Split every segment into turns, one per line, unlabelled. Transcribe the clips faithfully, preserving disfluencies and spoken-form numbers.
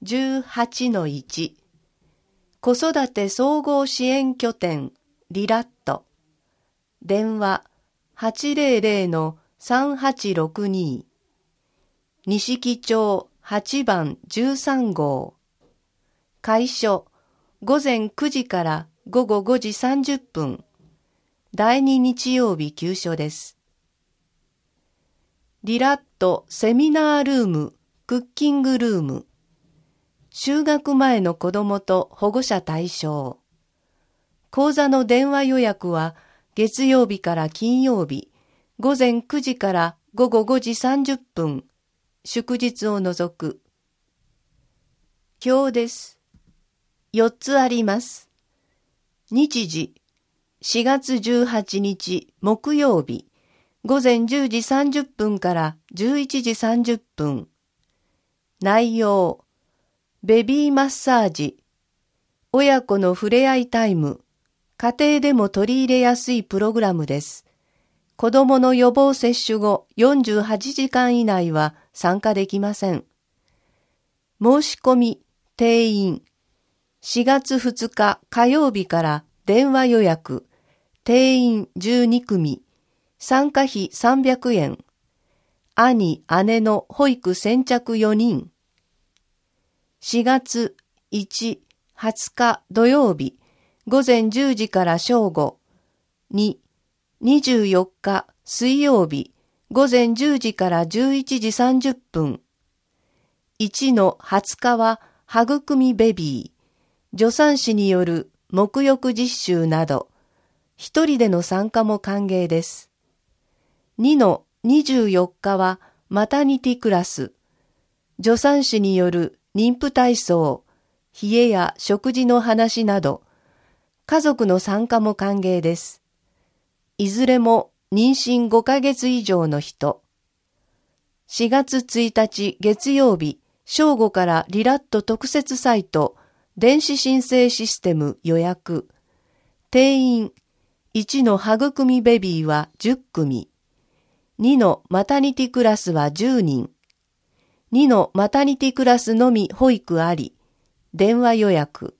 じゅうはちのいち 子育て総合支援拠点リラット電話 はちゼロゼロのさんはちろくに 錦町はちばんじゅうさんごう開所ごぜんくじからごごごじさんじゅっぷんだいに日曜日休所です。リラットセミナールームクッキングルーム就学前の子どもと保護者対象講座の電話予約は月曜日から金曜日ごぜんくじからごごごじさんじゅっぷん祝日を除く表です。よっつあります。日時しがつじゅうはちにち木曜日ごぜんじゅうじさんじゅっぷんからじゅういちじさんじゅっぷん内容ベビーマッサージ親子の触れ合いタイム家庭でも取り入れやすいプログラムです。子どもの予防接種後よんじゅうはちじかん以内は参加できません。申し込み定員しがつふつか火曜日から電話予約定員じゅうにくみ参加費さんびゃくえん兄姉の保育先着よにんしがついち、はつか土曜日ごぜんじゅうじから正午に、にじゅうよっか水曜日ごぜんじゅうじからじゅういちじさんじゅっぷんいちのはつかは育みベビー助産師による沐浴実習など一人での参加も歓迎です。にのにじゅうよっかはマタニティクラス助産師による妊婦体操冷えや食事の話など家族の参加も歓迎です。いずれも妊娠ごかげつ以上の人しがつついたち月曜日正午からリラット特設サイト電子申請システム予約定員いちの育みベビーはじゅっくみにのマタニティクラスはじゅうにんにのマタニティクラスのみ保育あり電話予約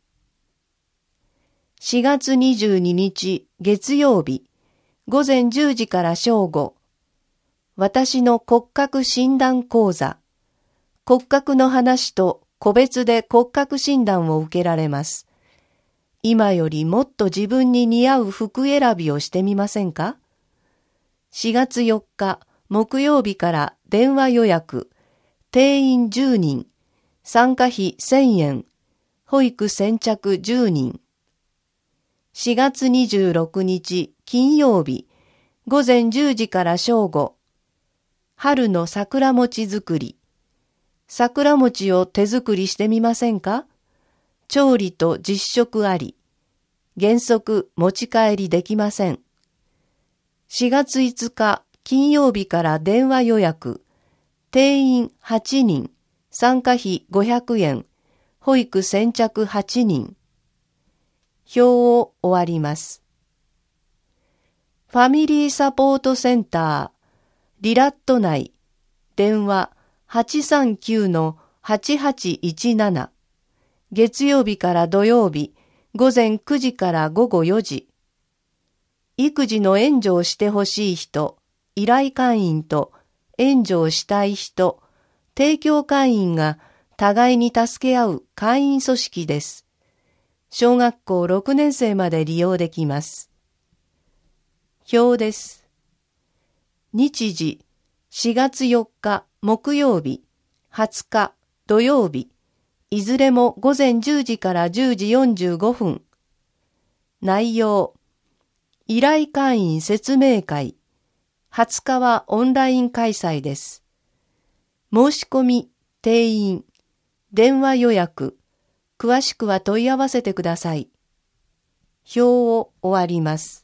しがつにじゅうににち月曜日ごぜんじゅうじから正午私の骨格診断講座骨格の話と個別で骨格診断を受けられます。今よりもっと自分に似合う服選びをしてみませんか？しがつよっか木曜日から電話予約定員じゅうにん参加費せんえん保育先着じゅうにんしがつにじゅうろくにち金曜日ごぜんじゅうじから正午春の桜餅作り桜餅を手作りしてみませんか？調理と実食あり。原則持ち帰りできません。しがついつか金曜日から電話予約。定員はちにん。参加費ごひゃくえん。保育先着はちにん。表を終わります。ファミリーサポートセンター。リラット内。電話はちさんきゅうのはちはちいちなな月曜日から土曜日ごぜんくじからごごよじ育児の援助をしてほしい人依頼会員と援助をしたい人提供会員が互いに助け合う会員組織です。小学校ろくねんせいまで利用できます。表です。日時しがつよっか木曜日、はつか土曜日、いずれもごぜんじゅうじからじゅうじよんじゅうごふん。内容、依頼会員説明会、はつかはオンライン開催です。申し込み、定員、電話予約、詳しくは問い合わせてください。表を終わります。